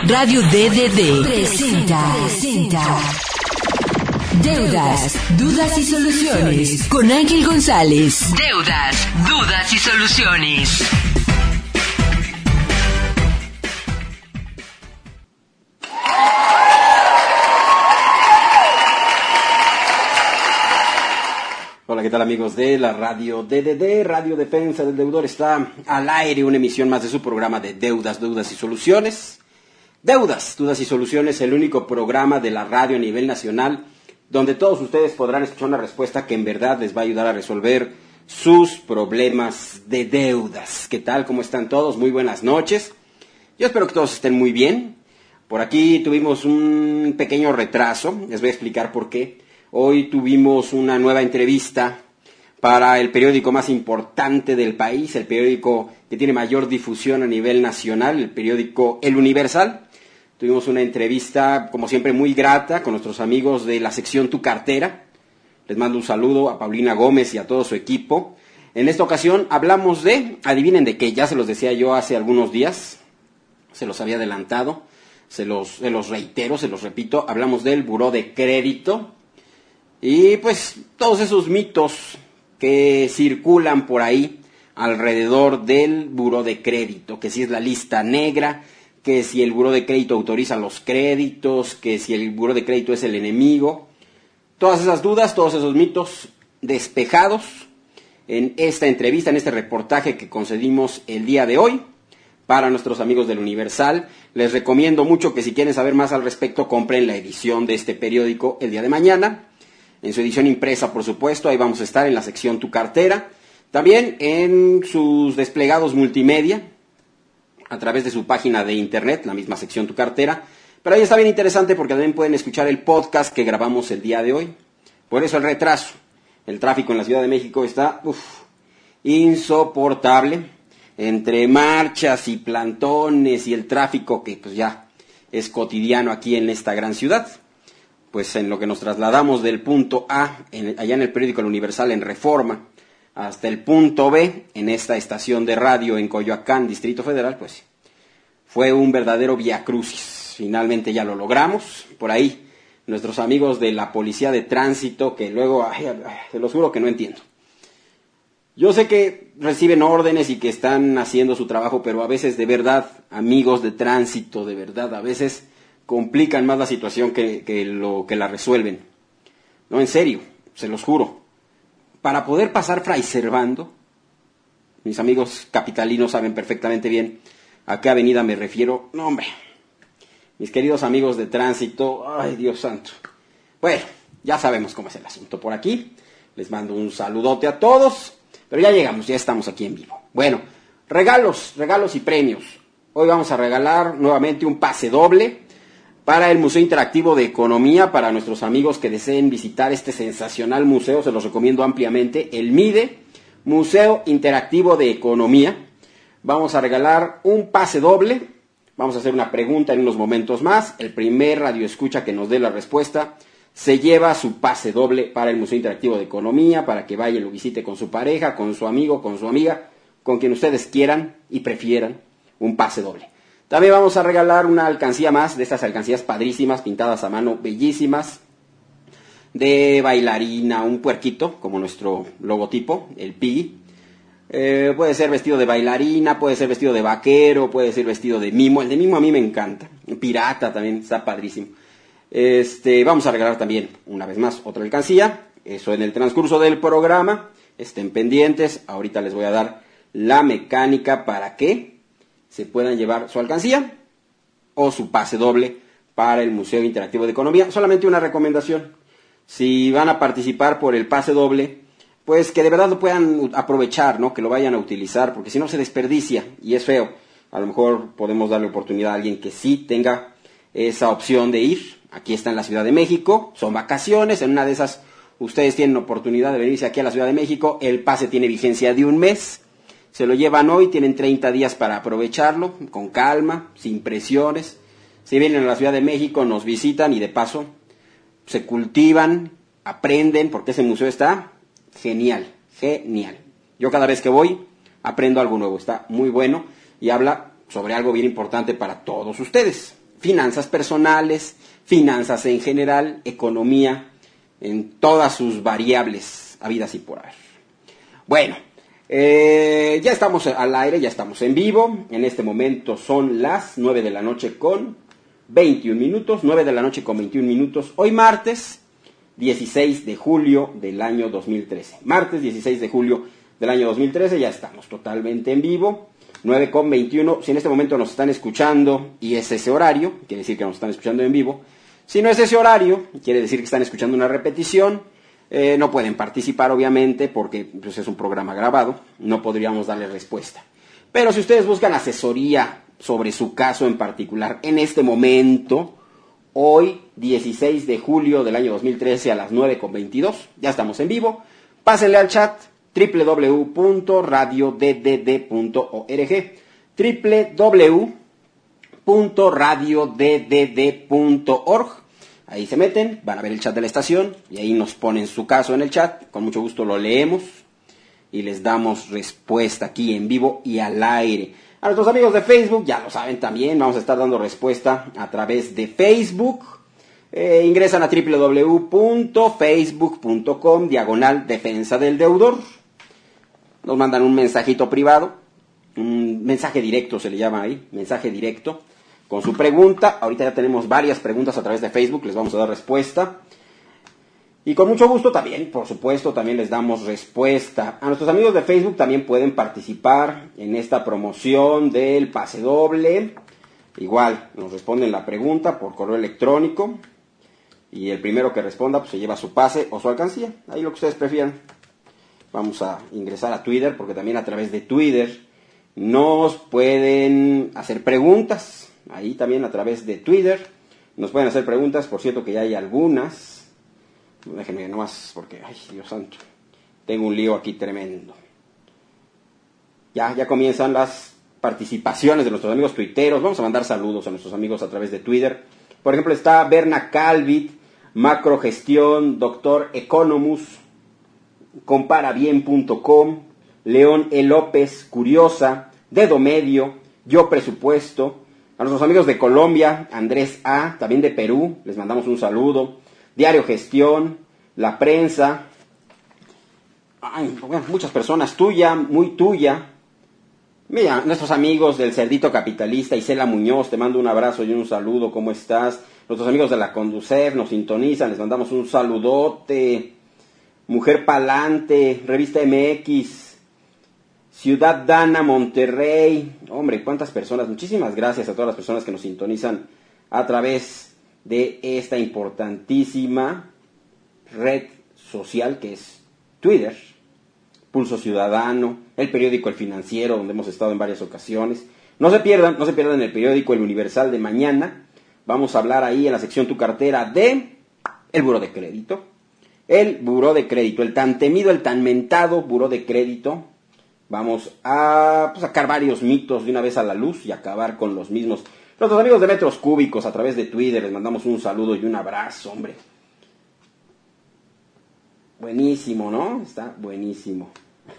Radio DDD presenta Deudas, Dudas y Soluciones con Ángel González. Deudas, Dudas y Soluciones. Hola, ¿qué tal amigos de la Radio DDD, Radio Defensa del Deudor? Está al aire una emisión más de su programa de Deudas, Dudas y Soluciones. Deudas, Dudas y Soluciones, el único programa de la radio a nivel nacional donde todos ustedes podrán escuchar una respuesta que en verdad les va a ayudar a resolver sus problemas de deudas. ¿Qué tal? ¿Cómo están todos? Muy buenas noches. Yo espero que todos estén muy bien. Por aquí tuvimos un pequeño retraso, les voy a explicar por qué. Hoy tuvimos una nueva entrevista para el periódico más importante del país, el periódico que tiene mayor difusión a nivel nacional, el periódico El Universal. Tuvimos una entrevista, como siempre, muy grata con nuestros amigos de la sección Tu Cartera. Les mando un saludo a Paulina Gómez y a todo su equipo. En esta ocasión hablamos de, adivinen de qué, ya se los decía yo hace algunos días, se los había adelantado, se los reitero, se los repito, hablamos del buró de crédito. Y pues todos esos mitos que circulan por ahí alrededor del buró de crédito, que si es la lista negra, que si el buró de crédito autoriza los créditos, que si el buró de crédito es el enemigo. Todas esas dudas, todos esos mitos despejados en esta entrevista, en este reportaje que concedimos el día de hoy para nuestros amigos del Universal. Les recomiendo mucho que si quieren saber más al respecto, compren la edición de este periódico el día de mañana. En su edición impresa, por supuesto, ahí vamos a estar en la sección Tu Cartera. También en sus desplegados multimedia, a través de su página de internet, la misma sección Tu Cartera. Pero ahí está bien interesante porque también pueden escuchar el podcast que grabamos el día de hoy. Por eso el retraso. El tráfico en la Ciudad de México está insoportable. Entre marchas y plantones y el tráfico que pues ya es cotidiano aquí en esta gran ciudad. Pues en lo que nos trasladamos del punto A, allá en el periódico El Universal en Reforma, hasta el punto B, en esta estación de radio en Coyoacán, Distrito Federal, pues fue un verdadero viacrucis. Finalmente ya lo logramos. Por ahí, nuestros amigos de la Policía de Tránsito, que luego, se los juro que no entiendo. Yo sé que reciben órdenes y que están haciendo su trabajo, pero a veces de verdad, amigos de tránsito, de verdad, a veces complican más la situación que lo que la resuelven. No, en serio, se los juro. Para poder pasar Fray Servando, mis amigos capitalinos saben perfectamente bien a qué avenida me refiero. No, hombre, mis queridos amigos de tránsito, ay, Dios santo. Bueno, ya sabemos cómo es el asunto por aquí. Les mando un saludote a todos, pero ya llegamos, ya estamos aquí en vivo. Bueno, regalos y premios. Hoy vamos a regalar nuevamente un pase doble para el Museo Interactivo de Economía, para nuestros amigos que deseen visitar este sensacional museo, se los recomiendo ampliamente, el MIDE, Museo Interactivo de Economía. Vamos a regalar un pase doble, vamos a hacer una pregunta en unos momentos más, el primer radioescucha que nos dé la respuesta se lleva su pase doble para el Museo Interactivo de Economía, para que vaya y lo visite con su pareja, con su amigo, con su amiga, con quien ustedes quieran y prefieran, un pase doble. También vamos a regalar una alcancía más, de estas alcancías padrísimas, pintadas a mano, bellísimas, de bailarina, un puerquito, como nuestro logotipo, el Piggy. Puede ser vestido de bailarina, puede ser vestido de vaquero, puede ser vestido de mimo. El de mimo a mí me encanta. Pirata también, está padrísimo. Vamos a regalar también, una vez más, otra alcancía. Eso en el transcurso del programa. Estén pendientes. Ahorita les voy a dar la mecánica para que se puedan llevar su alcancía o su pase doble para el Museo Interactivo de Economía. Solamente una recomendación: si van a participar por el pase doble, pues que de verdad lo puedan aprovechar, ¿no? Que lo vayan a utilizar, porque si no se desperdicia y es feo. A lo mejor podemos darle oportunidad a alguien que sí tenga esa opción de ir. Aquí está en la Ciudad de México, son vacaciones, en una de esas ustedes tienen oportunidad de venirse aquí a la Ciudad de México, el pase tiene vigencia de un mes. Se lo llevan hoy, tienen 30 días para aprovecharlo, con calma, sin presiones. Si vienen a la Ciudad de México, nos visitan y de paso se cultivan, aprenden, porque ese museo está genial. Yo cada vez que voy aprendo algo nuevo, está muy bueno y habla sobre algo bien importante para todos ustedes. finanzas personales, finanzas en general, economía, en todas sus variables habidas y por haber. Bueno, ya estamos al aire, ya estamos en vivo. En este momento son las 9 de la noche con 21 minutos. 9 de la noche con 21 minutos. Hoy martes 16 de julio del año 2013. Martes 16 de julio del año 2013, ya estamos totalmente en vivo. 9 con 21. Si en este momento nos están escuchando y es ese horario, quiere decir que nos están escuchando en vivo. Si no es ese horario, quiere decir que están escuchando una repetición. No pueden participar, obviamente, porque pues, es un programa grabado. No podríamos darle respuesta. Pero si ustedes buscan asesoría sobre su caso en particular, en este momento, hoy, 16 de julio del año 2013 a las 9 con 22, ya estamos en vivo. Pásenle al chat www.radiodddd.org www.radiodddd.org. Ahí se meten, van a ver el chat de la estación y ahí nos ponen su caso en el chat. Con mucho gusto lo leemos y les damos respuesta aquí en vivo y al aire. A nuestros amigos de Facebook, ya lo saben también, vamos a estar dando respuesta a través de Facebook. Ingresan a www.facebook.com/defensa del deudor. Nos mandan un mensajito privado, un mensaje directo se le llama ahí, mensaje directo, con su pregunta. Ahorita ya tenemos varias preguntas a través de Facebook, les vamos a dar respuesta. Y con mucho gusto también, por supuesto, también les damos respuesta. A nuestros amigos de Facebook también pueden participar en esta promoción del pase doble. Igual, nos responden la pregunta por correo electrónico. Y el primero que responda pues, se lleva su pase o su alcancía. Ahí lo que ustedes prefieran. Vamos a ingresar a Twitter, porque también a través de Twitter nos pueden hacer preguntas. Ahí también a través de Twitter nos pueden hacer preguntas. Por cierto que ya hay algunas. Déjenme nomás, porque, ay, Dios santo, tengo un lío aquí tremendo. Ya comienzan las participaciones de nuestros amigos tuiteros. Vamos a mandar saludos a nuestros amigos a través de Twitter. Por ejemplo, está Berna Calvit, Macrogestión, Doctor Economus, Comparabien.com, León E. López, Curiosa, Dedo Medio, Yo Presupuesto. A nuestros amigos de Colombia, Andrés A., también de Perú, les mandamos un saludo. Diario Gestión, La Prensa, muchas personas, Tuya, Muy Tuya. Mira, nuestros amigos del Cerdito Capitalista, Isela Muñoz, te mando un abrazo y un saludo, ¿cómo estás? Nuestros amigos de la Conducef nos sintonizan, les mandamos un saludote. Mujer Palante, Revista MX, Ciudad Dana, Monterrey. Hombre, cuántas personas, muchísimas gracias a todas las personas que nos sintonizan a través de esta importantísima red social que es Twitter, Pulso Ciudadano, el periódico El Financiero, donde hemos estado en varias ocasiones. No se pierdan el periódico El Universal de mañana. Vamos a hablar ahí en la sección Tu Cartera de el buró de crédito. El buró de crédito, el tan temido, el tan mentado buró de crédito. Vamos a sacar varios mitos de una vez a la luz y acabar con los mismos. Nuestros amigos de Metros Cúbicos a través de Twitter, les mandamos un saludo y un abrazo, hombre. Buenísimo, ¿no? Está buenísimo.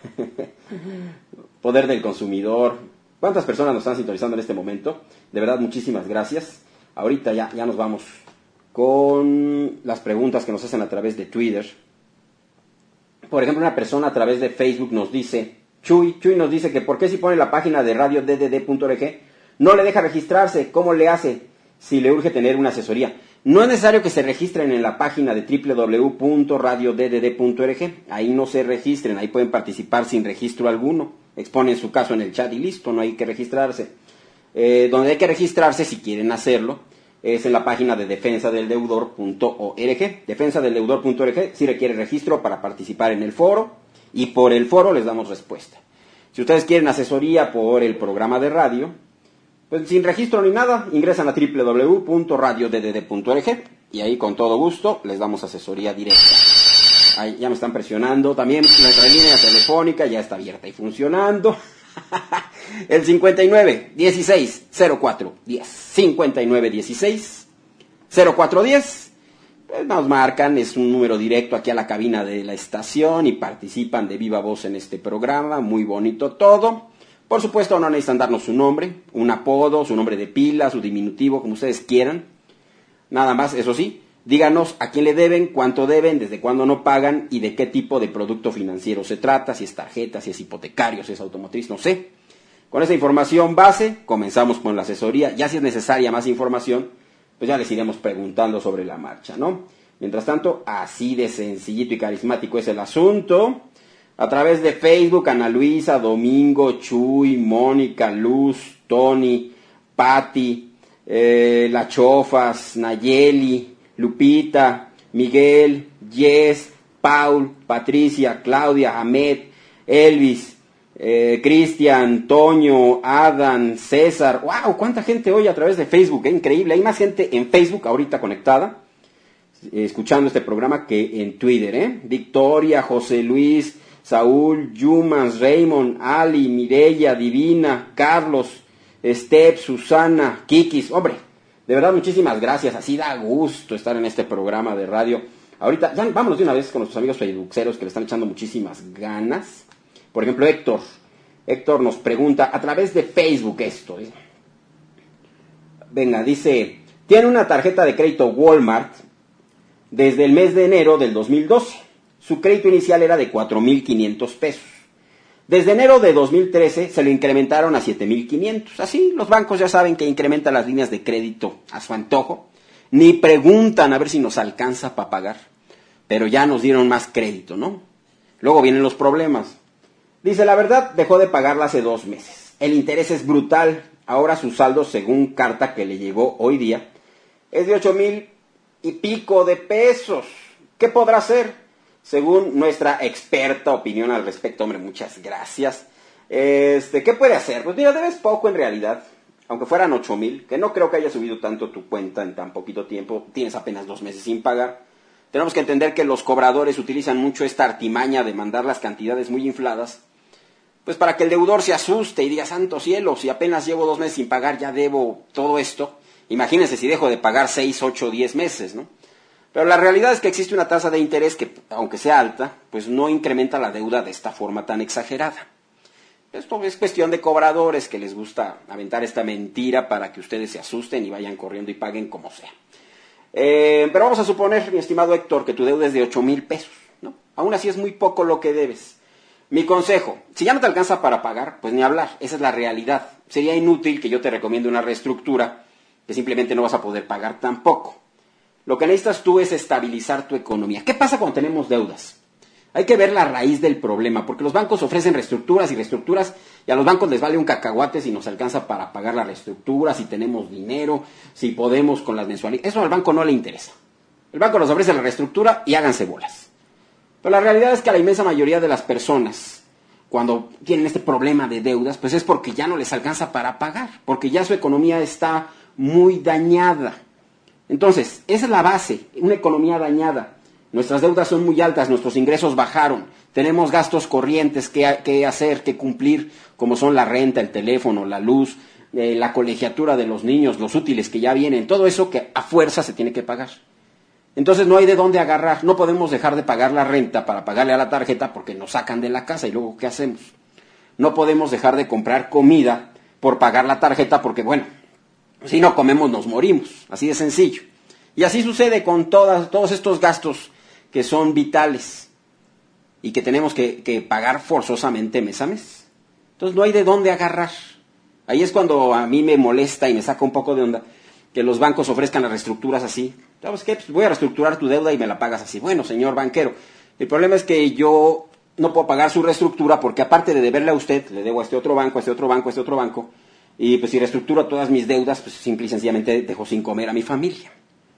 Poder del consumidor. ¿Cuántas personas nos están sintonizando en este momento? De verdad, muchísimas gracias. Ahorita ya nos vamos con las preguntas que nos hacen a través de Twitter. Por ejemplo, una persona a través de Facebook nos dice, Chuy nos dice que ¿por qué si pone la página de radioddd.org no le deja registrarse? ¿Cómo le hace si le urge tener una asesoría? No es necesario que se registren en la página de www.radioddd.org. Ahí no se registren, ahí pueden participar sin registro alguno. Exponen su caso en el chat y listo, no hay que registrarse. Donde hay que registrarse, si quieren hacerlo, es en la página de defensadeldeudor.org. Defensadeldeudor.org si requiere registro para participar en el foro y por el foro les damos respuesta. Si ustedes quieren asesoría por el programa de radio, pues sin registro ni nada, ingresan a www.radioddd.org y ahí con todo gusto les damos asesoría directa. Ahí ya me están presionando. También nuestra línea telefónica ya está abierta y funcionando. El 59 16 04 10. 59 16 04 10. Pues nos marcan, es un número directo aquí a la cabina de la estación y participan de viva voz en este programa. Muy bonito todo. Por supuesto, no necesitan darnos su nombre, un apodo, su nombre de pila, su diminutivo, como ustedes quieran. Nada más, eso sí, díganos a quién le deben, cuánto deben, desde cuándo no pagan y de qué tipo de producto financiero se trata, si es tarjeta, si es hipotecario, si es automotriz, no sé. Con esa información base, comenzamos con la asesoría. Ya si es necesaria más información, pues ya les iremos preguntando sobre la marcha, ¿no? Mientras tanto, así de sencillito y carismático es el asunto. A través de Facebook, Ana Luisa, Domingo, Chuy, Mónica, Luz, Tony, Patti, La Chofas, Nayeli, Lupita, Miguel, Jess, Paul, Patricia, Claudia, Ahmed, Elvis, Cristian, Toño, Adam, César. ¡Wow! ¿Cuánta gente hoy a través de Facebook? Increíble. Hay más gente en Facebook ahorita conectada, escuchando este programa que en Twitter, Victoria, José Luis, Saúl, Yumas, Raymond, Ali, Mireya, Divina, Carlos, Steph, Susana, Kikis. Hombre, de verdad muchísimas gracias. Así da gusto estar en este programa de radio. Ahorita, ya vámonos de una vez con nuestros amigos facebookeros que le están echando muchísimas ganas. Por ejemplo, Héctor nos pregunta a través de Facebook esto. Venga, dice, tiene una tarjeta de crédito Walmart desde el mes de enero del 2012. Su crédito inicial era de 4,500 pesos. Desde enero de 2013 se lo incrementaron a 7,500. Así los bancos ya saben que incrementan las líneas de crédito a su antojo. Ni preguntan a ver si nos alcanza para pagar. Pero ya nos dieron más crédito, ¿no? Luego vienen los problemas. Dice, la verdad, dejó de pagarla hace 2 meses. El interés es brutal. Ahora su saldo, según carta que le llegó hoy día, es de 8,000 y pico de pesos. ¿Qué podrá hacer? Según nuestra experta opinión al respecto, hombre, muchas gracias. ¿Qué puede hacer? Pues mira, debes poco en realidad, aunque fueran 8,000, que no creo que haya subido tanto tu cuenta en tan poquito tiempo, tienes apenas 2 meses sin pagar. Tenemos que entender que los cobradores utilizan mucho esta artimaña de mandar las cantidades muy infladas, pues para que el deudor se asuste y diga, santo cielo, si apenas llevo 2 meses sin pagar, ya debo todo esto. Imagínense si dejo de pagar 6, 8, 10 meses, ¿no? Pero la realidad es que existe una tasa de interés que, aunque sea alta, pues no incrementa la deuda de esta forma tan exagerada. Esto es cuestión de cobradores que les gusta aventar esta mentira para que ustedes se asusten y vayan corriendo y paguen como sea. Pero vamos a suponer, mi estimado Héctor, que tu deuda es de 8,000 pesos, ¿no? Aún así es muy poco lo que debes. Mi consejo, si ya no te alcanza para pagar, pues ni hablar, esa es la realidad. Sería inútil que yo te recomiende una reestructura que simplemente no vas a poder pagar tampoco. Lo que necesitas tú es estabilizar tu economía. ¿Qué pasa cuando tenemos deudas? Hay que ver la raíz del problema, porque los bancos ofrecen reestructuras y a los bancos les vale un cacahuate si nos alcanza para pagar la reestructura, si tenemos dinero, si podemos con las mensualidades. Eso al banco no le interesa. El banco nos ofrece la reestructura y háganse bolas. Pero la realidad es que a la inmensa mayoría de las personas, cuando tienen este problema de deudas, pues es porque ya no les alcanza para pagar, porque ya su economía está muy dañada. Entonces, esa es la base, una economía dañada. Nuestras deudas son muy altas, nuestros ingresos bajaron, tenemos gastos corrientes que hacer, que cumplir, como son la renta, el teléfono, la luz, la colegiatura de los niños, los útiles que ya vienen, todo eso que a fuerza se tiene que pagar. Entonces no hay de dónde agarrar, no podemos dejar de pagar la renta para pagarle a la tarjeta porque nos sacan de la casa y luego ¿qué hacemos? No podemos dejar de comprar comida por pagar la tarjeta porque, bueno, si no comemos nos morimos, así de sencillo. Y así sucede con todos estos gastos que son vitales y que tenemos que pagar forzosamente mes a mes. Entonces no hay de dónde agarrar. Ahí es cuando a mí me molesta y me saca un poco de onda que los bancos ofrezcan las reestructuras así. ¿Sabes qué? Pues voy a reestructurar tu deuda y me la pagas así. Bueno, señor banquero, el problema es que yo no puedo pagar su reestructura porque aparte de deberle a usted, le debo a este otro banco, a este otro banco, a este otro banco. Y pues si reestructuro todas mis deudas, pues simple y sencillamente dejo sin comer a mi familia.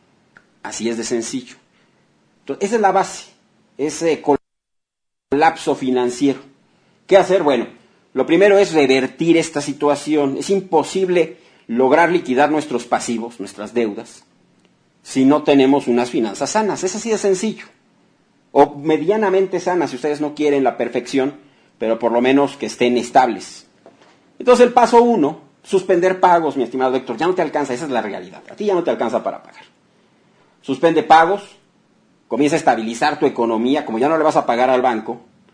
Así es de sencillo. Entonces, esa es la base, ese colapso financiero. ¿Qué hacer? Bueno, lo primero es revertir esta situación. Es imposible lograr liquidar nuestros pasivos, nuestras deudas, si no tenemos unas finanzas sanas. Es así de sencillo. O medianamente sanas, si ustedes no quieren la perfección, pero por lo menos que estén estables. Entonces el paso 1, suspender pagos, mi estimado Héctor. Ya no te alcanza, esa es la realidad. A ti ya no te alcanza para pagar. Suspende pagos, comienza a estabilizar tu economía, como ya no le vas a pagar al banco,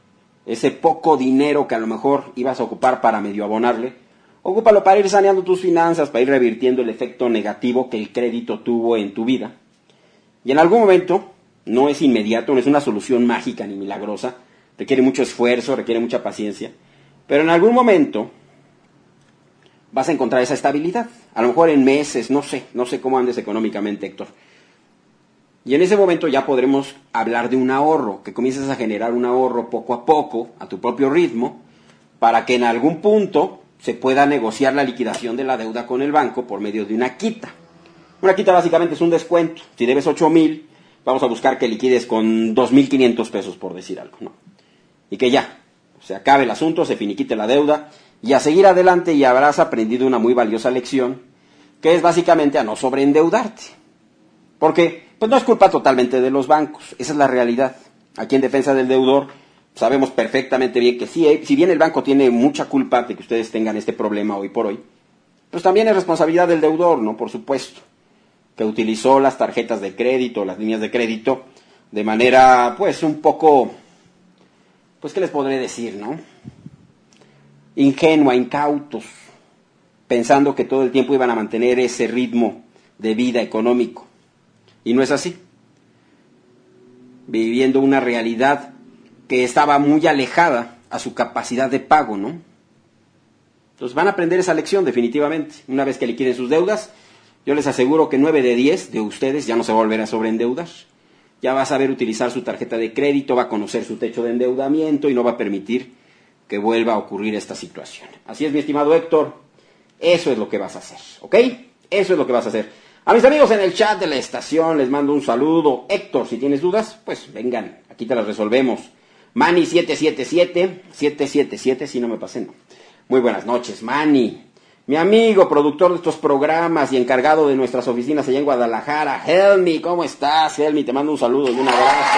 ese poco dinero que a lo mejor ibas a ocupar para medio abonarle, ocúpalo para ir saneando tus finanzas, para ir revirtiendo el efecto negativo que el crédito tuvo en tu vida. Y en algún momento, no es inmediato, no es una solución mágica ni milagrosa, requiere mucho esfuerzo, requiere mucha paciencia, pero en algún momento vas a encontrar esa estabilidad. A lo mejor en meses, no sé cómo andes económicamente, Héctor. Y en ese momento ya podremos hablar de un ahorro, que comiences a generar un ahorro poco a poco, a tu propio ritmo, para que en algún punto se pueda negociar la liquidación de la deuda con el banco por medio de una quita. Una quita básicamente es un descuento. Si debes 8,000, vamos a buscar que liquides con 2,500 pesos, por decir algo, ¿no? Y que ya, se acabe el asunto, se finiquite la deuda, y a seguir adelante, y habrás aprendido una muy valiosa lección, que es básicamente a no sobreendeudarte. Porque pues no es culpa totalmente de los bancos, esa es la realidad. Aquí en Defensa del Deudor sabemos perfectamente bien que sí, si bien el banco tiene mucha culpa de que ustedes tengan este problema hoy por hoy, pues también es responsabilidad del deudor, ¿no? Por supuesto, que utilizó las tarjetas de crédito, las líneas de crédito, de manera, pues, un poco, pues, ¿qué les podré decir, no? Ingenua, incautos, pensando que todo el tiempo iban a mantener ese ritmo de vida económico. Y no es así. Viviendo una realidad que estaba muy alejada a su capacidad de pago, ¿no? Entonces van a aprender esa lección definitivamente. Una vez que liquiden sus deudas, yo les aseguro que 9 de 10 de ustedes ya no se va a volver a sobreendeudar. Ya va a saber utilizar su tarjeta de crédito, va a conocer su techo de endeudamiento y no va a permitir que vuelva a ocurrir esta situación. Así es, mi estimado Héctor. Eso es lo que vas a hacer, ¿ok? Eso es lo que vas a hacer. A mis amigos en el chat de la estación les mando un saludo. Héctor, si tienes dudas, pues vengan, aquí te las resolvemos. Manny 777, si no me pasé, no. Muy buenas noches, Manny. Mi amigo, productor de estos programas y encargado de nuestras oficinas allá en Guadalajara, Helmi, ¿cómo estás? Helmi, te mando un saludo y un abrazo.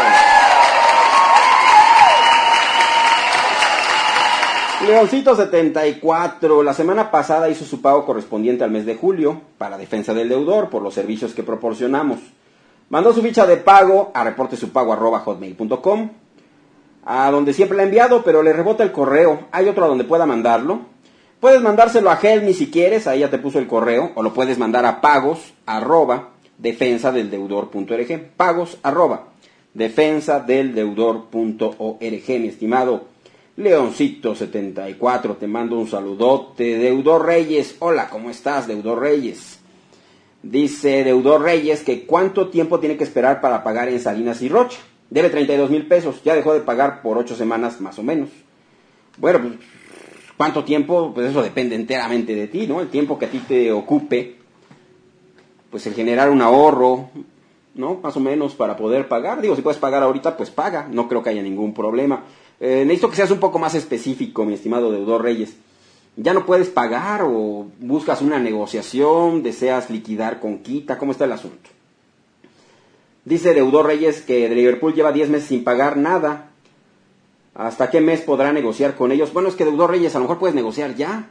Leoncito 74, la semana pasada hizo su pago correspondiente al mes de julio para Defensa del Deudor por los servicios que proporcionamos. Mandó su ficha de pago a reportesupago@hotmail.com, a donde siempre la ha enviado, pero le rebota el correo. ¿Hay otro a donde pueda mandarlo? Puedes mandárselo a Helmi si quieres, ahí ya te puso el correo, o lo puedes mandar a pagos@defensadeldeudor.org, pagos@defensadeldeudor.org, mi estimado Leoncito 74, te mando un saludote. Deudor Reyes, hola, ¿cómo estás, Deudor Reyes? Dice Deudor Reyes que ¿cuánto tiempo tiene que esperar para pagar en Salinas y Rocha? Debe 32,000 pesos, ya dejó de pagar por 8 semanas más o menos. Bueno, pues, ¿cuánto tiempo? Pues eso depende enteramente de ti, ¿no? El tiempo que a ti te ocupe, pues el generar un ahorro, ¿no? Más o menos para poder pagar. Digo, si puedes pagar ahorita, pues paga, no creo que haya ningún problema. Necesito que seas un poco más específico, mi estimado Deudor Reyes. ¿Ya no puedes pagar o buscas una negociación, deseas liquidar con quita? ¿Cómo está el asunto? Dice Deudor Reyes que de Liverpool lleva 10 meses sin pagar nada. ¿Hasta qué mes podrá negociar con ellos? Bueno, es que Deudor Reyes, a lo mejor puedes negociar ya.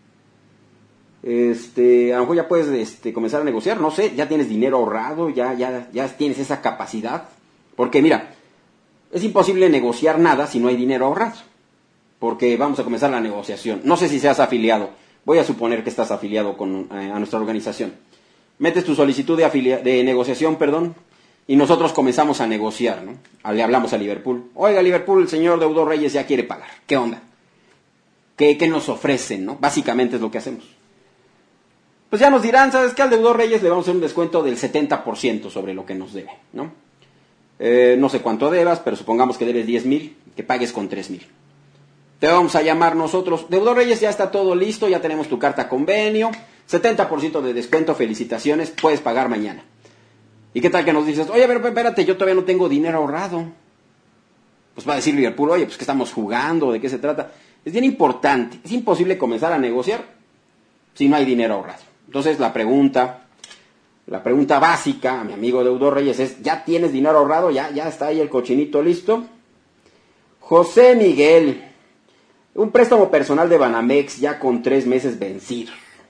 A lo mejor ya puedes comenzar a negociar, no sé, ya tienes dinero ahorrado, ya tienes esa capacidad. Porque mira, es imposible negociar nada si no hay dinero ahorrado, porque vamos a comenzar la negociación. No sé si seas afiliado, voy a suponer que estás afiliado a nuestra organización. Metes tu solicitud de negociación, y nosotros comenzamos a negociar, ¿no? Le hablamos a Liverpool. Oiga, Liverpool, el señor Deudor Reyes ya quiere pagar. ¿Qué onda? ¿Qué nos ofrecen, no? Básicamente es lo que hacemos. Pues ya nos dirán, ¿sabes qué? Al Deudor Reyes le vamos a hacer un descuento del 70% sobre lo que nos debe, ¿no? No sé cuánto debas, pero supongamos que debes 10,000, que pagues con 3,000. Te vamos a llamar nosotros. Deudor Reyes, ya está todo listo, ya tenemos tu carta convenio, 70% de descuento, felicitaciones, puedes pagar mañana. ¿Y qué tal que nos dices? Oye, pero espérate, yo todavía no tengo dinero ahorrado. Pues va a decir Liverpool, oye, pues que estamos jugando, ¿de qué se trata? Es bien importante, es imposible comenzar a negociar si no hay dinero ahorrado. Entonces la pregunta básica a mi amigo Deudor Reyes es, ¿ya tienes dinero ahorrado? ¿Ya está ahí el cochinito listo? José Miguel, un préstamo personal de Banamex ya con 3 meses vencido.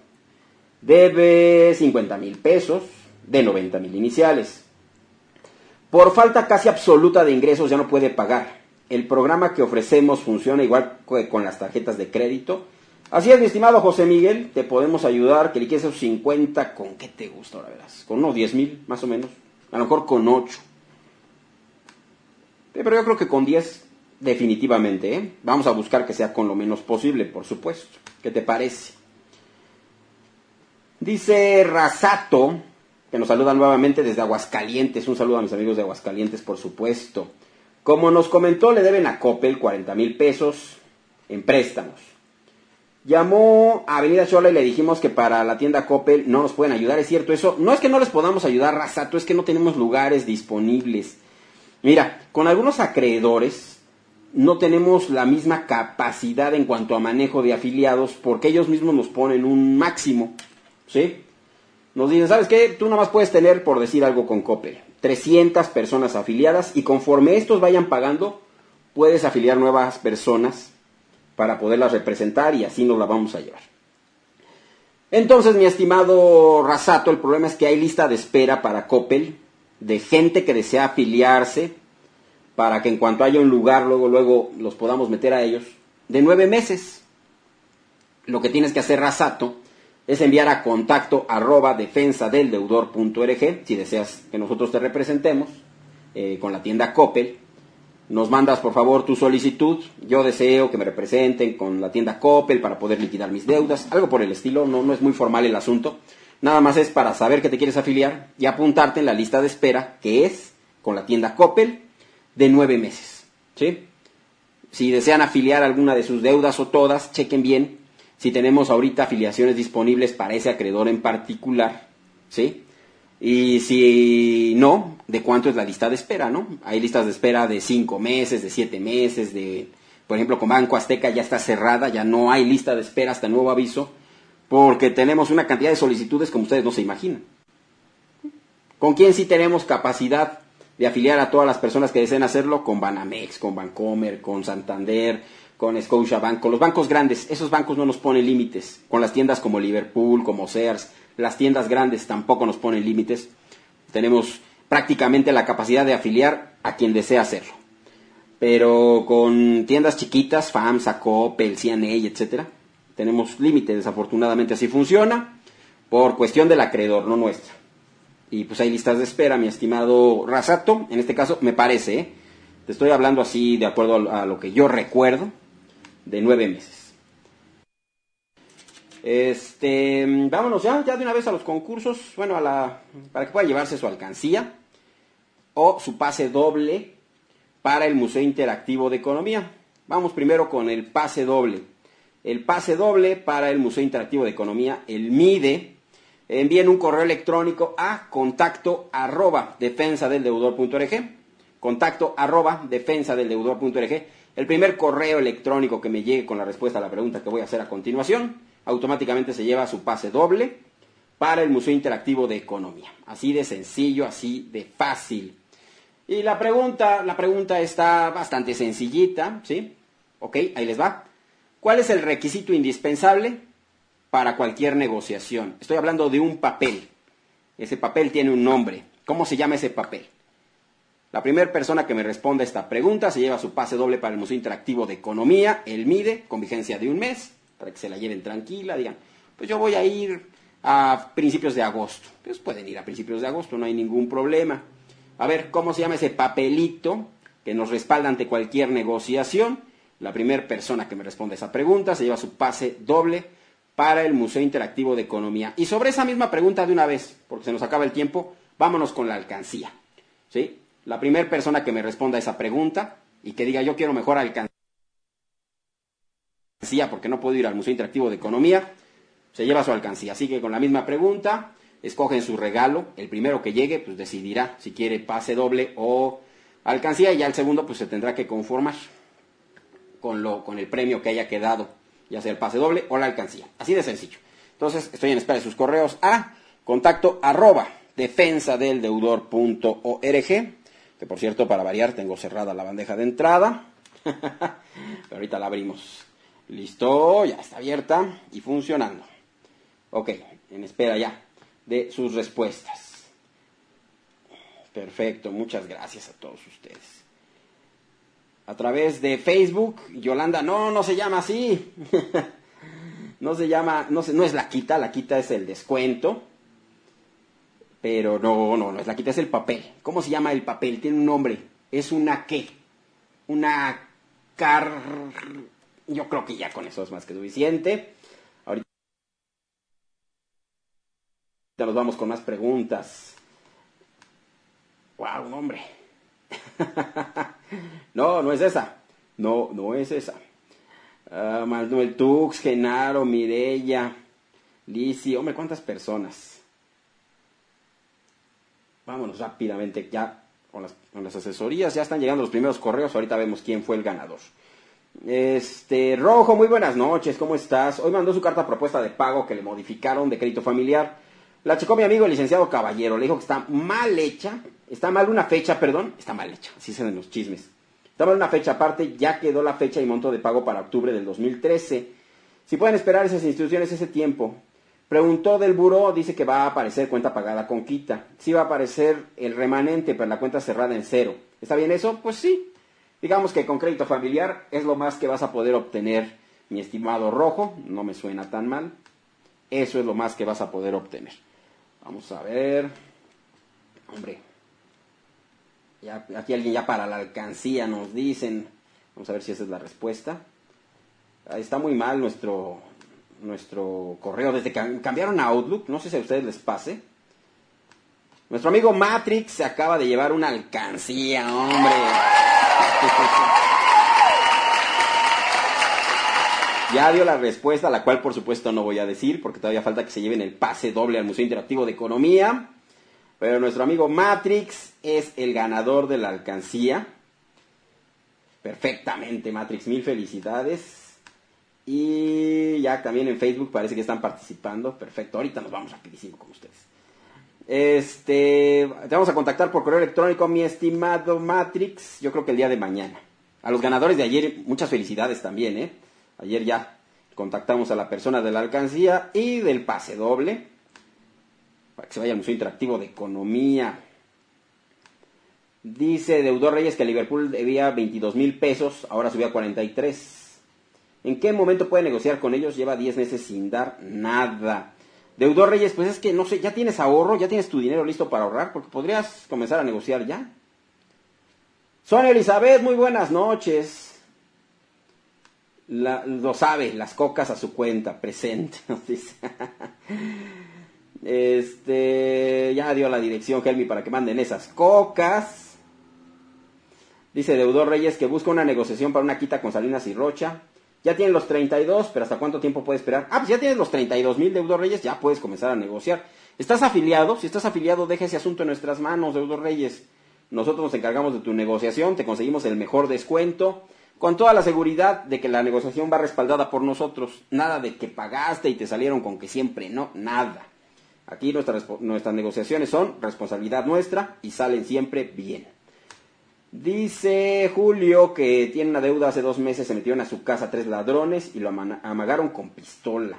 Debe 50,000 pesos de 90,000 iniciales. Por falta casi absoluta de ingresos ya no puede pagar. el programa que ofrecemos funciona igual que con las tarjetas de crédito. Así es, mi estimado José Miguel, te podemos ayudar, que liquides esos 50, ¿con qué te gusta ahora verás? Con unos 10,000 más o menos, a lo mejor con 8. Pero yo creo que con 10 definitivamente, ¿eh? Vamos a buscar que sea con lo menos posible, por supuesto. ¿Qué te parece? Dice Rasato, que nos saluda nuevamente desde Aguascalientes. Un saludo a mis amigos de Aguascalientes, por supuesto. Como nos comentó, le deben a Coppel 40,000 pesos en préstamos. Llamó a Avenida Xola y le dijimos que para la tienda Coppel no nos pueden ayudar. ¿Es cierto eso? No es que no les podamos ayudar, Rasato, es que no tenemos lugares disponibles. Mira, con algunos acreedores no tenemos la misma capacidad en cuanto a manejo de afiliados porque ellos mismos nos ponen un máximo, ¿sí? Nos dicen, ¿sabes qué? Tú nada más puedes tener, por decir algo con Coppel, 300 personas afiliadas y conforme estos vayan pagando, puedes afiliar nuevas personas para poderlas representar y así nos la vamos a llevar. Entonces, mi estimado Rasato, el problema es que hay lista de espera para Coppel de gente que desea afiliarse para que en cuanto haya un lugar, luego los podamos meter a ellos, de 9 meses. Lo que tienes que hacer, Rasato, es enviar a contacto@defensadeldeudor.org si deseas que nosotros te representemos con la tienda Coppel. Nos mandas, por favor, tu solicitud. Yo deseo que me representen con la tienda Coppel para poder liquidar mis deudas. Algo por el estilo, no es muy formal el asunto. Nada más es para saber que te quieres afiliar y apuntarte en la lista de espera, que es con la tienda Coppel, de 9 meses. ¿Sí? Si desean afiliar alguna de sus deudas o todas, chequen bien si tenemos ahorita afiliaciones disponibles para ese acreedor en particular. ¿Sí? Y si no, ¿de cuánto es la lista de espera, no? Hay listas de espera de 5 meses, de 7 meses, por ejemplo, con Banco Azteca ya está cerrada, ya no hay lista de espera hasta nuevo aviso, porque tenemos una cantidad de solicitudes como ustedes no se imaginan. ¿Con quién sí tenemos capacidad de afiliar a todas las personas que deseen hacerlo? Con Banamex, con Bancomer, con Santander, con Scotiabank, con los bancos grandes. Esos bancos no nos ponen límites. Con las tiendas como Liverpool, como Sears, las tiendas grandes tampoco nos ponen límites. Tenemos prácticamente la capacidad de afiliar a quien desea hacerlo. Pero con tiendas chiquitas, FAMSA, Coppel, CNA, etcétera, tenemos límites. Desafortunadamente así funciona por cuestión del acreedor, no nuestra. Y pues hay listas de espera, mi estimado Rasato. En este caso, me parece, te estoy hablando así de acuerdo a lo que yo recuerdo, de 9 meses. Vámonos ya de una vez a los concursos, bueno, para que pueda llevarse su alcancía o su pase doble para el Museo Interactivo de Economía. Vamos primero con el pase doble. El pase doble para el Museo Interactivo de Economía, el MIDE, envíen un correo electrónico a contacto@defensadeldeudor.org, contacto@defensadeldeudor.org. El primer correo electrónico que me llegue con la respuesta a la pregunta que voy a hacer a continuación, automáticamente se lleva su pase doble para el Museo Interactivo de Economía. Así de sencillo, así de fácil. Y la pregunta está bastante sencillita, ¿sí? Ok, ahí les va. ¿Cuál es el requisito indispensable para cualquier negociación? Estoy hablando de un papel. Ese papel tiene un nombre. ¿Cómo se llama ese papel? La primera persona que me responda esta pregunta se lleva su pase doble para el Museo Interactivo de Economía, el MIDE, con vigencia de 1 mes, para que se la lleven tranquila, digan, pues yo voy a ir a principios de agosto. Pues pueden ir a principios de agosto, no hay ningún problema. A ver, ¿cómo se llama ese papelito que nos respalda ante cualquier negociación? La primera persona que me responda esa pregunta se lleva su pase doble para el Museo Interactivo de Economía. Y sobre esa misma pregunta de una vez, porque se nos acaba el tiempo, vámonos con la alcancía. ¿Sí? La primera persona que me responda esa pregunta y que diga yo quiero mejor alcancía porque no puedo ir al Museo Interactivo de Economía, se lleva su alcancía. Así que con la misma pregunta, escogen su regalo. El primero que llegue, pues decidirá si quiere pase doble o alcancía, y ya el segundo, pues se tendrá que conformar con el premio que haya quedado, ya sea el pase doble o la alcancía. Así de sencillo. Entonces, estoy en espera de sus correos a contacto@defensadeldeudor.org, que por cierto, para variar, tengo cerrada la bandeja de entrada. Pero ahorita la abrimos. Listo, ya está abierta y funcionando. Ok, en espera ya de sus respuestas. Perfecto, muchas gracias a todos ustedes. a través de Facebook. Yolanda, no se llama así. No se llama, no es la quita es el descuento. Pero no es la quita, es el papel. ¿Cómo se llama el papel? Tiene un nombre. Es una ¿qué? Una Yo creo que ya con eso es más que suficiente. Ahorita nos vamos con más preguntas. ¡Wow, hombre! No es esa. No es esa. Manuel Tux, Genaro, Mireya, Lisi. Hombre, ¿cuántas personas? Vámonos rápidamente ya con las asesorías. Ya están llegando los primeros correos. Ahorita vemos quién fue el ganador. Rojo, muy buenas noches. ¿Cómo estás? Hoy mandó su carta propuesta de pago que le modificaron de crédito familiar. La checó mi amigo el licenciado Caballero. Le dijo que está mal hecha. Está mal una fecha, perdón. Está mal hecha. Así se ven los chismes. Está mal una fecha aparte. Ya quedó la fecha y monto de pago para octubre del 2013. Si pueden esperar esas instituciones ese tiempo. Preguntó del buró, dice que va a aparecer cuenta pagada con quita. Sí va a aparecer el remanente, pero la cuenta cerrada en cero. ¿Está bien eso? Pues sí. Digamos que con crédito familiar es lo más que vas a poder obtener, mi estimado Rojo. No me suena tan mal. Eso es lo más que vas a poder obtener. Vamos a ver. Hombre. Ya, aquí alguien ya para la alcancía nos dicen. Vamos a ver si esa es la respuesta. Está muy mal nuestro correo, desde que cambiaron a Outlook, no sé si a ustedes les pase. Nuestro amigo Matrix se acaba de llevar una alcancía, hombre. Ya dio la respuesta, la cual por supuesto no voy a decir, porque todavía falta que se lleven el pase doble al Museo Interactivo de Economía. Pero nuestro amigo Matrix es el ganador de la alcancía. Perfectamente, Matrix, mil felicidades. Y ya también en Facebook parece que están participando. Perfecto, ahorita nos vamos rapidísimo con ustedes. Te vamos a contactar por correo electrónico, mi estimado Matrix. Yo creo que el día de mañana. A los ganadores de ayer, muchas felicidades también, Ayer ya contactamos a la persona de la alcancía y del pase doble. Para que se vaya al Museo Interactivo de Economía. Dice Deudor Reyes que Liverpool debía 22,000 pesos, ahora subió a 43. ¿En qué momento puede negociar con ellos? Lleva 10 meses sin dar nada. Deudor Reyes, pues es que no sé, ya tienes ahorro, ya tienes tu dinero listo para ahorrar, porque podrías comenzar a negociar ya. Sonia Elizabeth, muy buenas noches. Lo sabe, las cocas a su cuenta, presente. Ya dio la dirección Helmi para que manden esas cocas. Dice Deudor Reyes que busca una negociación para una quita con Salinas y Rocha. Ya tienen los 32, pero ¿hasta cuánto tiempo puede esperar? Pues ya tienes los 32,000, Deudor Reyes, ya puedes comenzar a negociar. ¿Estás afiliado? Si estás afiliado, deja ese asunto en nuestras manos, Deudor Reyes. Nosotros nos encargamos de tu negociación, te conseguimos el mejor descuento, con toda la seguridad de que la negociación va respaldada por nosotros. Nada de que pagaste y te salieron con que siempre, no, nada. Aquí nuestras negociaciones son responsabilidad nuestra y salen siempre bien. Dice Julio que tiene una deuda, hace 2 meses se metieron a su casa 3 ladrones y lo amagaron con pistola.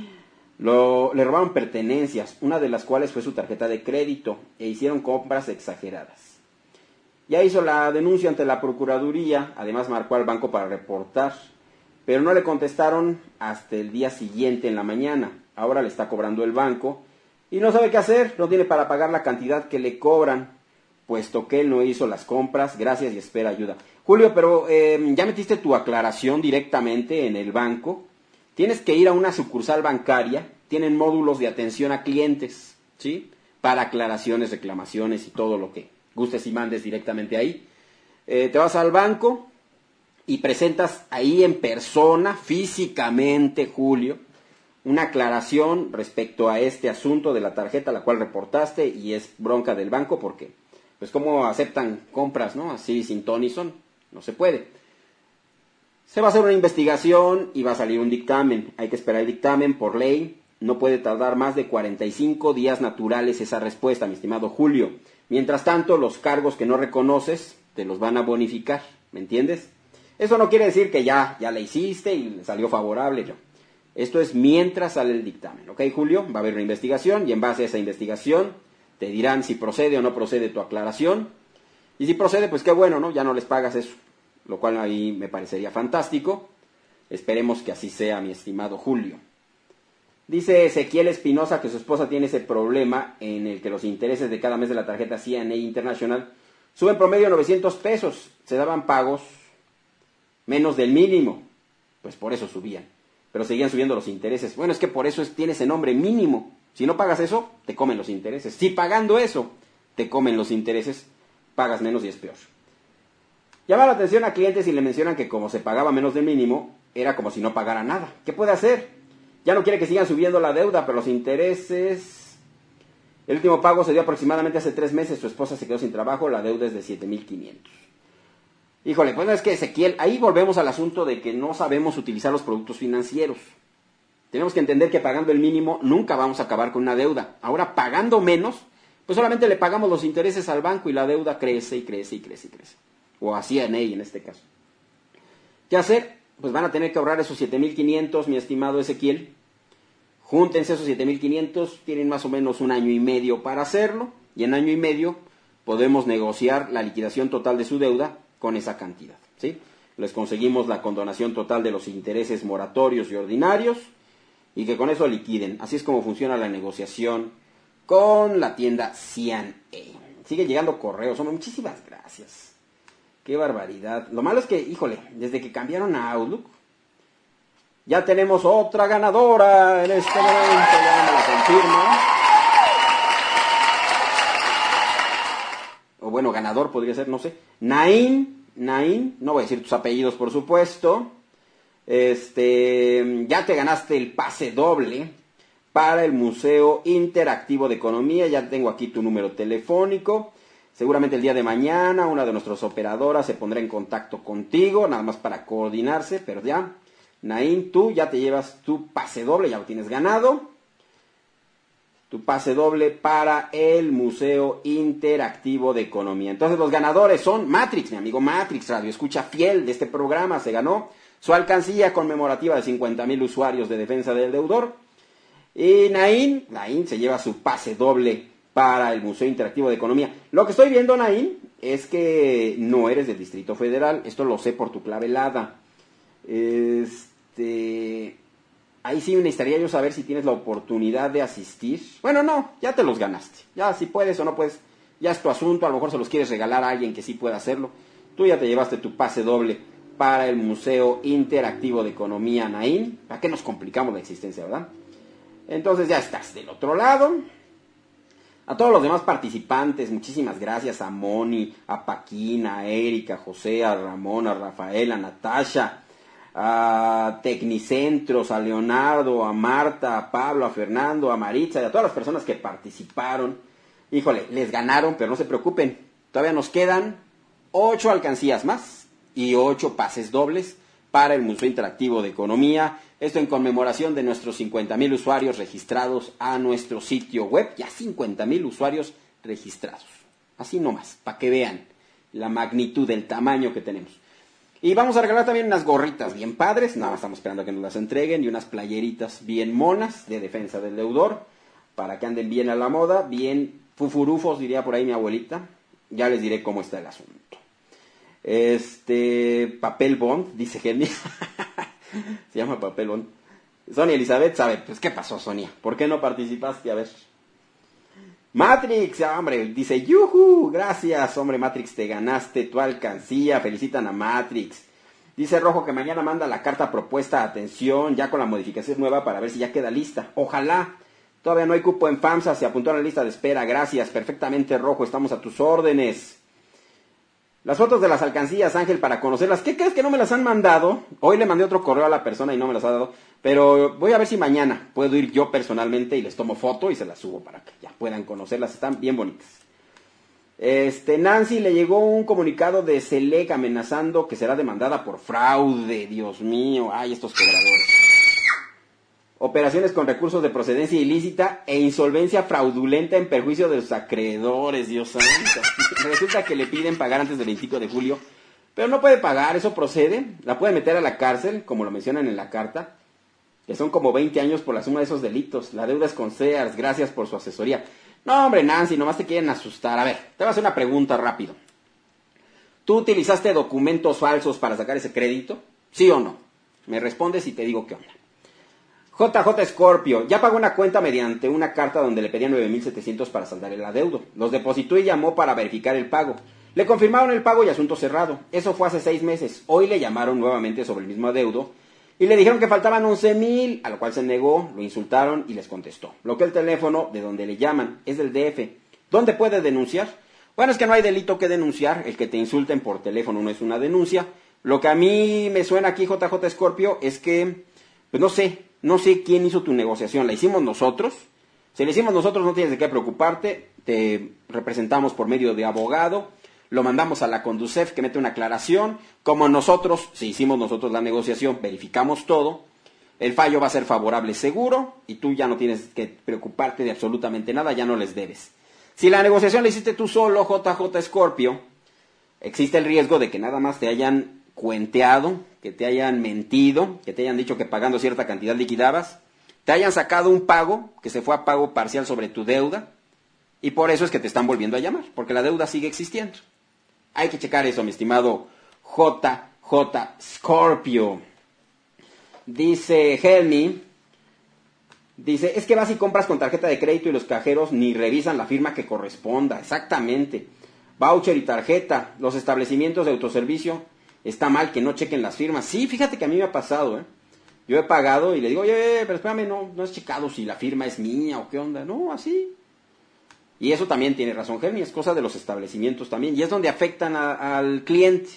Le robaron pertenencias, una de las cuales fue su tarjeta de crédito, e hicieron compras exageradas. Ya hizo la denuncia ante la Procuraduría, además marcó al banco para reportar, pero no le contestaron hasta el día siguiente en la mañana. Ahora le está cobrando el banco y no sabe qué hacer, no tiene para pagar la cantidad que le cobran, puesto que él no hizo las compras. Gracias y espera ayuda. Julio, pero ya metiste tu aclaración directamente en el banco. Tienes que ir a una sucursal bancaria. Tienen módulos de atención a clientes, ¿sí? Para aclaraciones, reclamaciones y todo lo que gustes y mandes directamente ahí. Te vas al banco y presentas ahí en persona, físicamente, Julio, una aclaración respecto a este asunto de la tarjeta, la cual reportaste, y es bronca del banco porque, pues, ¿cómo aceptan compras, no? Así, sin ton ni son. No se puede. Se va a hacer una investigación y va a salir un dictamen. Hay que esperar el dictamen por ley. No puede tardar más de 45 días naturales esa respuesta, mi estimado Julio. Mientras tanto, los cargos que no reconoces te los van a bonificar. ¿Me entiendes? Eso no quiere decir que ya la hiciste y le salió favorable. No. Esto es mientras sale el dictamen. ¿Ok, Julio? Va a haber una investigación y en base a esa investigación te dirán si procede o no procede tu aclaración. Y si procede, pues qué bueno, ¿no? Ya no les pagas eso. lo cual ahí me parecería fantástico. Esperemos que así sea, mi estimado Julio. Dice Ezequiel Espinosa que su esposa tiene ese problema en el que los intereses de cada mes de la tarjeta CNA International suben promedio 900 pesos. Se daban pagos menos del mínimo. Pues por eso subían. Pero seguían subiendo los intereses. Bueno, es que por eso tiene ese nombre mínimo. Si no pagas eso, te comen los intereses. Si pagando eso, te comen los intereses, pagas menos y es peor. Llama la atención a clientes y le mencionan que como se pagaba menos del mínimo, era como si no pagara nada. ¿Qué puede hacer? Ya no quiere que sigan subiendo la deuda, pero los intereses... El último pago se dio aproximadamente hace 3 meses. Su esposa se quedó sin trabajo, la deuda es de 7,500. Híjole, pues es que Ezequiel, ahí volvemos al asunto de que no sabemos utilizar los productos financieros. Tenemos que entender que pagando el mínimo nunca vamos a acabar con una deuda. Ahora, pagando menos, pues solamente le pagamos los intereses al banco y la deuda crece y crece y crece y crece. O a CNA en este caso. ¿Qué hacer? Pues van a tener que ahorrar esos 7,500, mi estimado Ezequiel. Júntense esos 7,500, tienen más o menos 1 año y medio para hacerlo. Y en 1 año y medio podemos negociar la liquidación total de su deuda con esa cantidad, ¿sí? Les conseguimos la condonación total de los intereses moratorios y ordinarios y que con eso liquiden. Así es como funciona la negociación con la tienda CNA. Sigue llegando correos, hombre, muchísimas gracias. Qué barbaridad. Lo malo es que, híjole, desde que cambiaron a Outlook, ya tenemos otra ganadora en este momento, ya me la confirmo. O bueno, ganador podría ser, no sé. Naín, no voy a decir tus apellidos, por supuesto. Ya te ganaste el pase doble para el Museo Interactivo de Economía. Ya tengo aquí tu número telefónico. Seguramente el día de mañana una de nuestras operadoras se pondrá en contacto contigo, nada más para coordinarse, pero ya, Naín, tú ya te llevas tu pase doble, ya lo tienes ganado. Tu pase doble para el Museo Interactivo de Economía. Entonces los ganadores son Matrix, mi amigo Matrix, radio escucha fiel de este programa, se ganó su alcancía conmemorativa de 50,000 usuarios de defensa del deudor. Y Naín se lleva su pase doble para el Museo Interactivo de Economía. Lo que estoy viendo, Naín, es que no eres del Distrito Federal. Esto lo sé por tu clave helada. Ahí sí necesitaría yo saber si tienes la oportunidad de asistir. Bueno, no, ya te los ganaste. Ya si puedes o no puedes, ya es tu asunto. A lo mejor se los quieres regalar a alguien que sí pueda hacerlo. Tú ya te llevaste tu pase doble para el Museo Interactivo de Economía, Naín. ¿Para qué nos complicamos la existencia, verdad? Entonces ya estás del otro lado. A todos los demás participantes, muchísimas gracias a Moni, a Paquina, a Erika, a José, a Ramón, a Rafael, a Natasha, a Tecnicentros, a Leonardo, a Marta, a Pablo, a Fernando, a Maritza y a todas las personas que participaron. Híjole, les ganaron, pero no se preocupen. Todavía nos quedan 8 alcancías más y 8 pases dobles para el Museo Interactivo de Economía. Esto en conmemoración de nuestros 50,000 usuarios registrados a nuestro sitio web. Ya 50,000 usuarios registrados. Así nomás, para que vean la magnitud, el tamaño que tenemos. Y vamos a regalar también unas gorritas bien padres. Nada más estamos esperando a que nos las entreguen. Y unas playeritas bien monas de defensa del deudor. Para que anden bien a la moda. Bien fufurufos, diría por ahí mi abuelita. Ya les diré cómo está el asunto. Papel bond, dice Genia. Se llama papel bond. Sonia Elizabeth sabe, pues ¿qué pasó, Sonia? ¿Por qué no participaste? A ver. Matrix, hombre, dice yuhu, gracias, hombre, Matrix, te ganaste tu alcancía, felicitan a Matrix. Dice Rojo que mañana manda la carta propuesta, atención, ya con la modificación nueva para ver si ya queda lista. Ojalá, todavía no hay cupo en FAMSA, se apuntó a la lista de espera, gracias, perfectamente Rojo, estamos a tus órdenes. Las fotos de las alcancías, Ángel, para conocerlas. ¿Qué crees que no me las han mandado? Hoy le mandé otro correo a la persona y no me las ha dado. Pero voy a ver si mañana puedo ir yo personalmente y les tomo foto y se las subo para que ya puedan conocerlas. Están bien bonitas. Nancy le llegó un comunicado de Selec amenazando que será demandada por fraude. Dios mío, ay, estos cobradores. Operaciones con recursos de procedencia ilícita e insolvencia fraudulenta en perjuicio de los acreedores, Dios santo. Resulta que le piden pagar antes del 25 de julio, pero no puede pagar, ¿eso procede? La pueden meter a la cárcel, como lo mencionan en la carta, que son como 20 años por la suma de esos delitos. La deuda es con Sears, gracias por su asesoría. No, hombre, Nancy, nomás te quieren asustar. A ver, te voy a hacer una pregunta rápido. ¿Tú utilizaste documentos falsos para sacar ese crédito? ¿Sí o no? Me respondes y te digo qué onda. JJ Scorpio, ya pagó una cuenta mediante una carta donde le pedían 9,700 para saldar el adeudo. Los depositó y llamó para verificar el pago. Le confirmaron el pago y asunto cerrado. Eso fue hace 6 meses. Hoy le llamaron nuevamente sobre el mismo adeudo y le dijeron que faltaban 11,000, a lo cual se negó, lo insultaron y les contestó. Bloqueó el teléfono de donde le llaman, es del DF. ¿Dónde puede denunciar? Bueno, es que no hay delito que denunciar. El que te insulten por teléfono no es una denuncia. Lo que a mí me suena aquí, JJ Scorpio, es que, pues no sé quién hizo tu negociación. ¿La hicimos nosotros? Si la hicimos nosotros no tienes de qué preocuparte. Te representamos por medio de abogado. Lo mandamos a la Conducef que mete una aclaración. Como nosotros, si hicimos nosotros la negociación, verificamos todo. El fallo va a ser favorable seguro y tú ya no tienes que preocuparte de absolutamente nada, ya no les debes. Si la negociación la hiciste tú solo, JJ Scorpio, existe el riesgo de que nada más te hayan cuenteado, que te hayan mentido, que te hayan dicho que pagando cierta cantidad liquidabas, te hayan sacado un pago que se fue a pago parcial sobre tu deuda y por eso es que te están volviendo a llamar, porque la deuda sigue existiendo. Hay que checar eso, mi estimado JJ Scorpio. Dice Helmi, es que vas y compras con tarjeta de crédito y los cajeros ni revisan la firma que corresponda. Exactamente. Voucher y tarjeta, los establecimientos de autoservicio, está mal que no chequen las firmas. Sí, fíjate que a mí me ha pasado, Yo he pagado y le digo, oye, pero espérame, no has checado si la firma es mía o qué onda. No, así. Y eso también tiene razón, Helmi, es cosa de los establecimientos también. Y es donde afectan al cliente.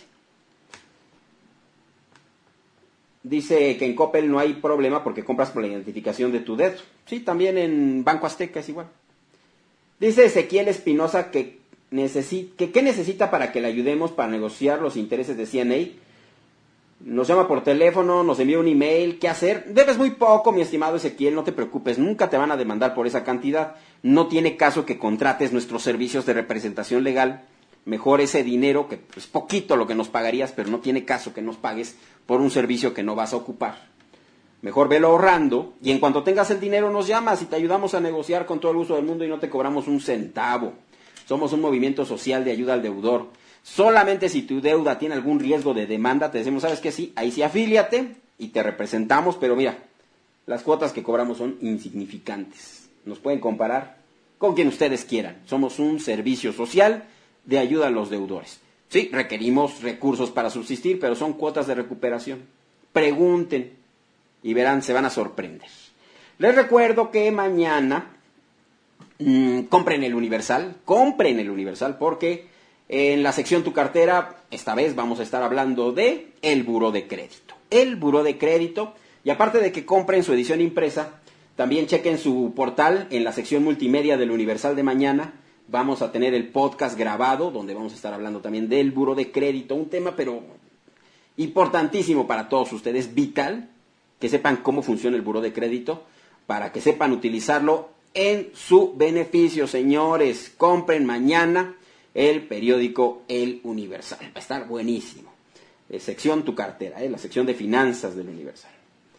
Dice que en Coppel no hay problema porque compras por la identificación de tu dedo. Sí, también en Banco Azteca es igual. Dice Ezequiel Espinosa que ¿qué necesita para que le ayudemos para negociar los intereses de CNA? Nos llama por teléfono, nos envía un email, ¿qué hacer? Debes muy poco, mi estimado Ezequiel, no te preocupes, nunca te van a demandar por esa cantidad. No tiene caso que contrates nuestros servicios de representación legal. Mejor ese dinero, que es poquito lo que nos pagarías, pero no tiene caso que nos pagues por un servicio que no vas a ocupar. Mejor velo ahorrando y en cuanto tengas el dinero nos llamas y te ayudamos a negociar con todo el gusto del mundo y no te cobramos un centavo. Somos un movimiento social de ayuda al deudor. Solamente si tu deuda tiene algún riesgo de demanda, te decimos, ¿sabes qué? Sí, ahí sí afíliate y te representamos, pero mira, las cuotas que cobramos son insignificantes. Nos pueden comparar con quien ustedes quieran. Somos un servicio social de ayuda a los deudores. Sí, requerimos recursos para subsistir, pero son cuotas de recuperación. Pregunten y verán, se van a sorprender. Les recuerdo que mañana compren el Universal porque en la sección Tu Cartera, esta vez vamos a estar hablando de el Buró de Crédito. El Buró de Crédito, y aparte de que compren su edición impresa, también chequen su portal en la sección multimedia del Universal de mañana. Vamos a tener el podcast grabado, donde vamos a estar hablando también del Buró de Crédito, un tema pero importantísimo para todos ustedes, vital, que sepan cómo funciona el Buró de Crédito, para que sepan utilizarlo en su beneficio, señores. Compren mañana el periódico El Universal. Va a estar buenísimo. Sección Tu Cartera, la sección de finanzas del Universal.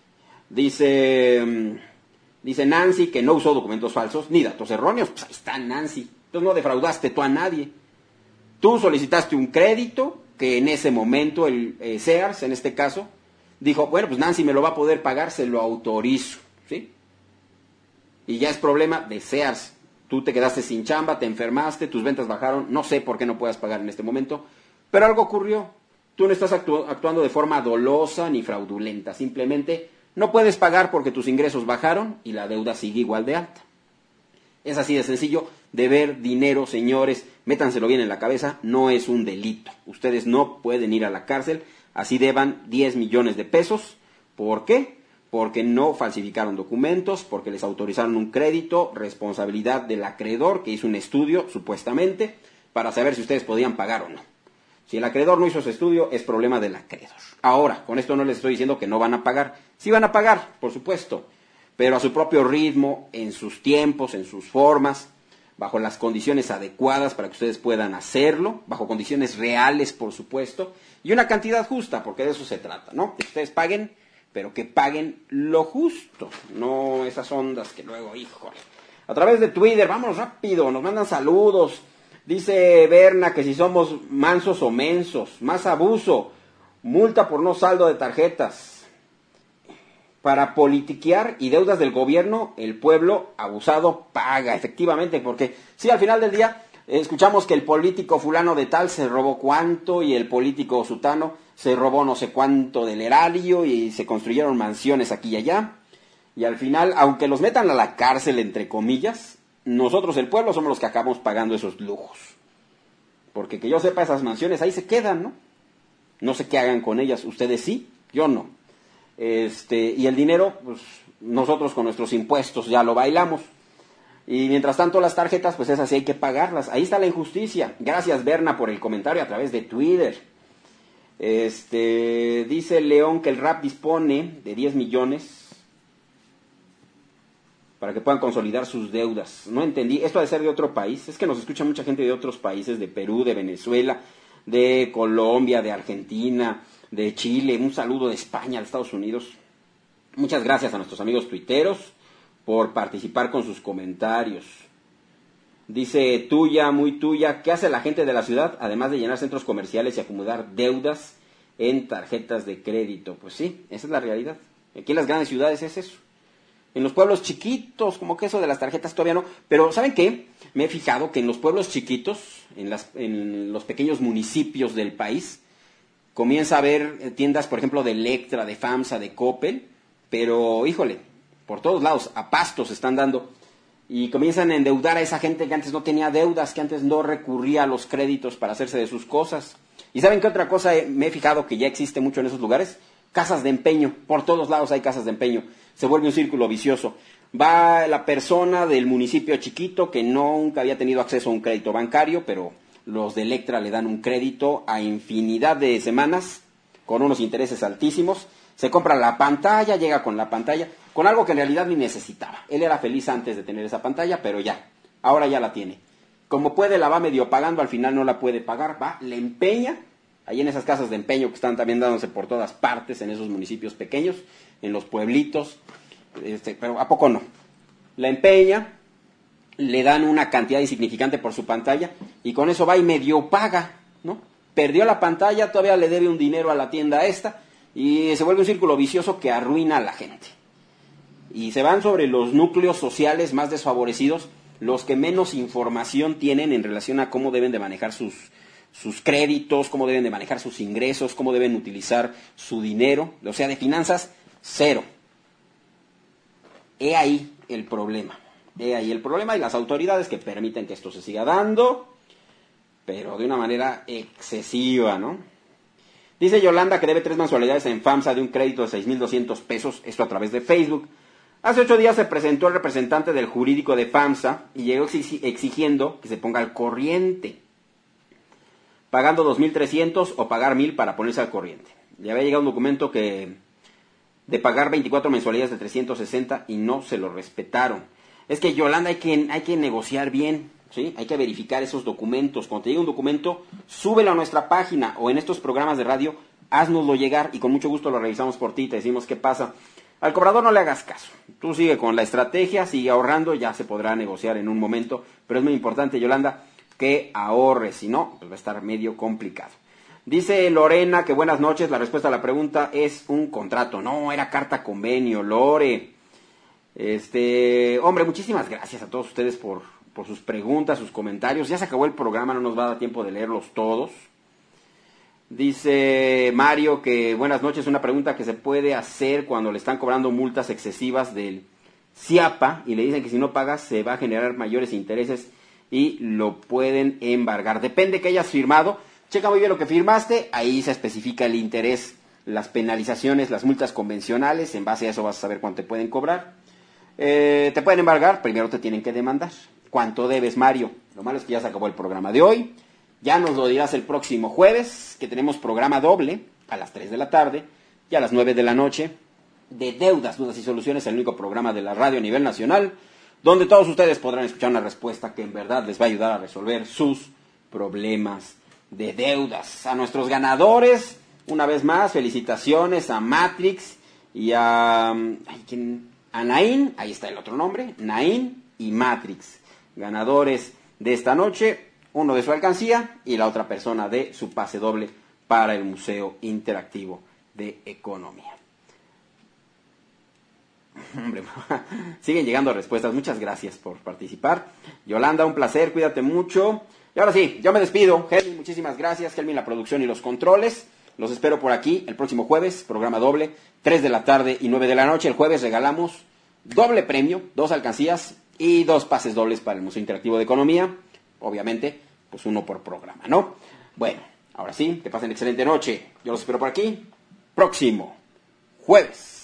Dice Nancy que no usó documentos falsos ni datos erróneos. Pues ahí está Nancy. Entonces no defraudaste tú a nadie. Tú solicitaste un crédito que en ese momento el Sears, en este caso, dijo, bueno, pues Nancy me lo va a poder pagar, se lo autorizo, ¿sí? Y ya es problema de Sears. Tú te quedaste sin chamba, te enfermaste, tus ventas bajaron, no sé por qué no puedas pagar en este momento, pero algo ocurrió. Tú no estás actuando de forma dolosa ni fraudulenta, simplemente no puedes pagar porque tus ingresos bajaron y la deuda sigue igual de alta. Es así de sencillo. Deber dinero, señores, métanselo bien en la cabeza, no es un delito. Ustedes no pueden ir a la cárcel, así deban 10 millones de pesos. ¿Por qué? Porque no falsificaron documentos, porque les autorizaron un crédito, responsabilidad del acreedor que hizo un estudio, supuestamente, para saber si ustedes podían pagar o no. Si el acreedor no hizo su estudio, es problema del acreedor. Ahora, con esto no les estoy diciendo que no van a pagar. Sí van a pagar, por supuesto, pero a su propio ritmo, en sus tiempos, en sus formas, bajo las condiciones adecuadas para que ustedes puedan hacerlo, bajo condiciones reales, por supuesto, y una cantidad justa, porque de eso se trata, ¿no? Que ustedes paguen, pero que paguen lo justo, no esas ondas que luego, híjole. A través de Twitter, vamos rápido, nos mandan saludos. Dice Berna que si somos mansos o mensos, más abuso, multa por no saldo de tarjetas. Para politiquear y deudas del gobierno, el pueblo abusado paga, efectivamente, porque sí, al final del día escuchamos que el político fulano de tal se robó cuánto y el político sutano se robó no sé cuánto del erario y se construyeron mansiones aquí y allá. Y al final, aunque los metan a la cárcel, entre comillas, nosotros, el pueblo, somos los que acabamos pagando esos lujos. Porque que yo sepa, esas mansiones ahí se quedan, ¿no? No sé qué hagan con ellas. Ustedes sí, yo no. Y el dinero, pues nosotros con nuestros impuestos ya lo bailamos. Y mientras tanto las tarjetas, pues esas sí hay que pagarlas. Ahí está la injusticia. Gracias, Berna, por el comentario a través de Twitter. Dice León que el RAP dispone de 10 millones para que puedan consolidar sus deudas. No entendí, esto ha de ser de otro país. Es que nos escucha mucha gente de otros países, de Perú, de Venezuela, de Colombia, de Argentina, de Chile. Un saludo de España, de Estados Unidos. Muchas gracias a nuestros amigos tuiteros por participar con sus comentarios. Dice tuya, muy tuya, ¿qué hace la gente de la ciudad? Además de llenar centros comerciales y acumular deudas en tarjetas de crédito. Pues sí, esa es la realidad. Aquí en las grandes ciudades es eso. En los pueblos chiquitos, como que eso de las tarjetas todavía no. Pero ¿saben qué? Me he fijado que en los pueblos chiquitos, en los pequeños municipios del país, comienza a haber tiendas, por ejemplo, de Electra, de FAMSA, de Coppel, pero, híjole, por todos lados, a pastos están dando. Y comienzan a endeudar a esa gente que antes no tenía deudas, que antes no recurría a los créditos para hacerse de sus cosas. ¿Y saben qué otra cosa me he fijado que ya existe mucho en esos lugares? Casas de empeño. Por todos lados hay casas de empeño. Se vuelve un círculo vicioso. Va la persona del municipio chiquito que nunca había tenido acceso a un crédito bancario, pero los de Electra le dan un crédito a infinidad de semanas con unos intereses altísimos. Se compra la pantalla, llega con la pantalla, con algo que en realidad ni necesitaba. Él era feliz antes de tener esa pantalla, pero ya, ahora ya la tiene. Como puede, la va medio pagando, al final no la puede pagar, va, le empeña, ahí en esas casas de empeño que están también dándose por todas partes, en esos municipios pequeños, en los pueblitos, pero ¿a poco no? La empeña, le dan una cantidad insignificante por su pantalla, y con eso va y medio paga, ¿no? Perdió la pantalla, todavía le debe un dinero a la tienda esta, y se vuelve un círculo vicioso que arruina a la gente. Y se van sobre los núcleos sociales más desfavorecidos, los que menos información tienen en relación a cómo deben de manejar sus créditos, cómo deben de manejar sus ingresos, cómo deben utilizar su dinero. O sea, de finanzas, cero. He ahí el problema. He ahí el problema y las autoridades que permiten que esto se siga dando, pero de una manera excesiva, ¿no? Dice Yolanda que debe 3 mensualidades en FAMSA de un crédito de 6,200 pesos, esto a través de Facebook. Hace 8 días se presentó el representante del jurídico de FAMSA y llegó exigiendo que se ponga al corriente, pagando 2,300 o pagar 1,000 para ponerse al corriente. Le había llegado un documento de pagar 24 mensualidades de 360 y no se lo respetaron. Es que, Yolanda, hay que negociar bien, ¿sí? Hay que verificar esos documentos. Cuando te llegue un documento, súbelo a nuestra página o en estos programas de radio, haznoslo llegar y con mucho gusto lo revisamos por ti, te decimos qué pasa. Al cobrador no le hagas caso. Tú sigue con la estrategia, sigue ahorrando, ya se podrá negociar en un momento. Pero es muy importante, Yolanda, que ahorres, si no, pues va a estar medio complicado. Dice Lorena que buenas noches, la respuesta a la pregunta es un contrato. No, era carta convenio, Lore. Hombre, muchísimas gracias a todos ustedes por sus preguntas, sus comentarios. Ya se acabó el programa, no nos va a dar tiempo de leerlos todos. Dice Mario que buenas noches, una pregunta que se puede hacer cuando le están cobrando multas excesivas del CIAPA y le dicen que si no pagas se va a generar mayores intereses y lo pueden embargar. Depende que hayas firmado, checa muy bien lo que firmaste, ahí se especifica el interés, las penalizaciones, las multas convencionales, en base a eso vas a saber cuánto te pueden cobrar. Te pueden embargar, primero te tienen que demandar. ¿Cuánto debes, Mario? Lo malo es que ya se acabó el programa de hoy. Ya nos lo dirás el próximo jueves, que tenemos programa doble a las 3 de la tarde y a las 9 de la noche de Deudas, Dudas y Soluciones, el único programa de la radio a nivel nacional, donde todos ustedes podrán escuchar una respuesta que en verdad les va a ayudar a resolver sus problemas de deudas. A nuestros ganadores, una vez más, felicitaciones a Matrix y a Nain, ahí está el otro nombre, Nain y Matrix, ganadores de esta noche. uno de su alcancía y la otra persona de su pase doble para el Museo Interactivo de Economía. Hombre, siguen llegando respuestas. Muchas gracias por participar. Yolanda, un placer, cuídate mucho. Y ahora sí, yo me despido. Helmi, muchísimas gracias. Helmi, la producción y los controles. Los espero por aquí el próximo jueves, programa doble, 3 de la tarde y 9 de la noche. El jueves regalamos doble premio, 2 alcancías y 2 pases dobles para el Museo Interactivo de Economía. Obviamente, pues uno por programa, ¿no? Bueno, ahora sí, que pasen excelente noche. Yo los espero por aquí, próximo jueves.